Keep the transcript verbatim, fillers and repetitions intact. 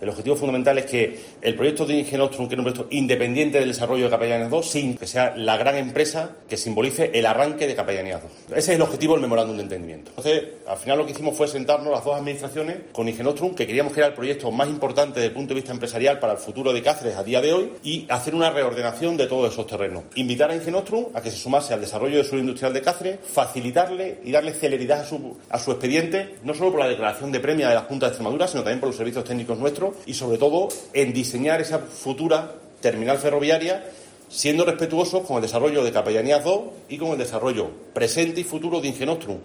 El objetivo fundamental es que el proyecto de Ingenostrum, que es un proyecto independiente del desarrollo de Capellanías dos, sin que sea la gran empresa que simbolice el arranque de Capellanías dos. Ese es el objetivo del memorándum de entendimiento. Entonces, al final lo que hicimos fue sentarnos las dos administraciones con Ingenostrum, que queríamos que era el proyecto más importante desde el punto de vista empresarial para el futuro de Cáceres a día de hoy, y hacer una reordenación de todos esos terrenos. Invitar a Ingenostrum a que se sumase al desarrollo del suelo industrial de Cáceres, facilitarle y darle celeridad a su, a su expediente, no solo por la declaración de premia de la Junta de Extremadura, sino también por los servicios técnicos nuestros, y sobre todo en diseñar esa futura terminal ferroviaria, siendo respetuosos con el desarrollo de Capellanías dos y con el desarrollo presente y futuro de Ingenostrum,